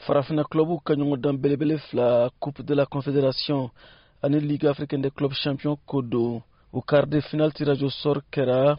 Farafina club kañongo dan belebele fla Coupe de la Confédération ani Ligue africaine des clubs champions kodo au quart de finale tirage au sort kera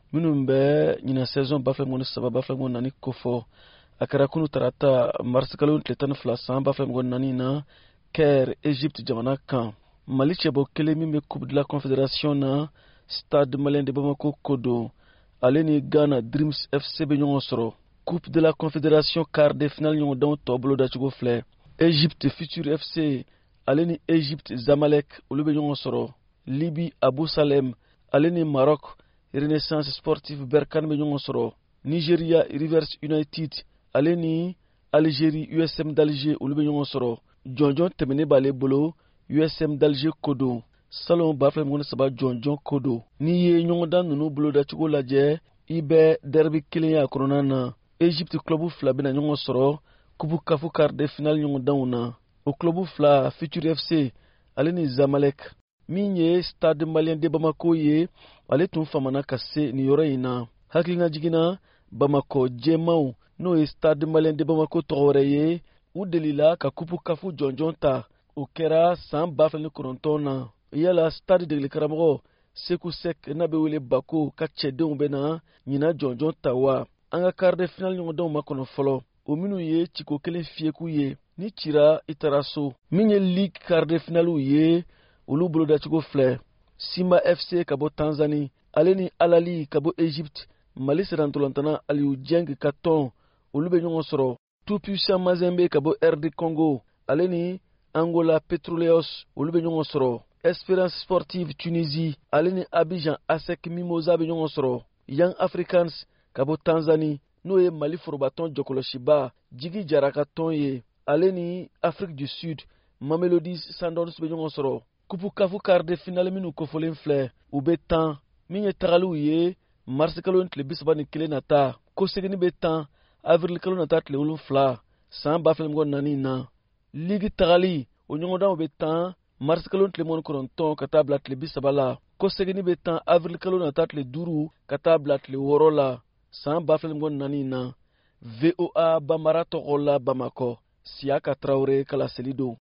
minumbe ñina saison baflemgon saba baflemgon nani kofo akara kunu tarata mars kalon tletan fla san baflemgon nani na Caire Égypte jamana kan Mali chebo kele mi Coupe de la Confédération na Stade Malien de Bamako kodo aleni Ghana Dreams FC be ñongo soro Coupe de la Confédération quart de finale ñongo don toblo da cigo fle Égypte Futur FC aleni Égypte Zamalek ulube ñongo soro Libye Abou Salem aleni Maroc Renaissance Sportive Berkane be ñongo soro Nigeria Rivers United aleni Algérie USM d'Alger ulube ñongo soro jonjon temene bale bolo USM d'Alger kodo salon bafle ngone saba jonjon kodo ni ye ñongo dan nunu bolo da cigo laje ibe derby kilenya korona na Égypte club fla bena ñongo soro kubu kafu quart de finale ñongo dawna au club fla Futur FC aleni Zamalek minye Stade Malien de Bamako ye ale tun famana kase ni yoro ina haklinga jigina Bamako jemau no Stade Malien de Bamako tore ye u delila ka kubu kafu jonjonta o kera san bafle korontona yala Stade de Karamo Sekou Sek na be wele bako ka chedon bena nyina jonjonta wa anga quart de finale ñongo don makono folo o minu ye chiko kelen fieku ye ni chira itaraso minye Ligue quart de finale ye ulu bolo da chigo fle Simba FC kabo Tanzanie aleni Alali kabo Égypte Mali serantolantana Aliou Dieng Katon ulu be ñongo soro Tout Puissant Mazembe kabo RD Congo aleni Angola Petroleos ulu be ñongo soro Espérance Sportive Tunisie aleni Abidjan ASEC Mimosa be ñongo soro Young Africans kabo Tanzanie no ye Mali forobaton jokoloshiba jigi jaraka ton ye aleni Afrique du Sud Mamelodi Sundowns be ñongo soro kupu kafu quart de finale minu kofolen fle ube tan minye tagalu ye mars kalon tle bisaba ni kile nata ko segini be tan avril kalon nata tle ulun fla san bafle ngo nani na ligi tagali o ñongo dan ube tan mars kalon tle mon koronton katabla tle bisaba la ko segini be tan avril kalon nata tle duru katabla tle worola san bafle ngo nani na VOA Bamara Togola Bamako Siaka Traoré kala selido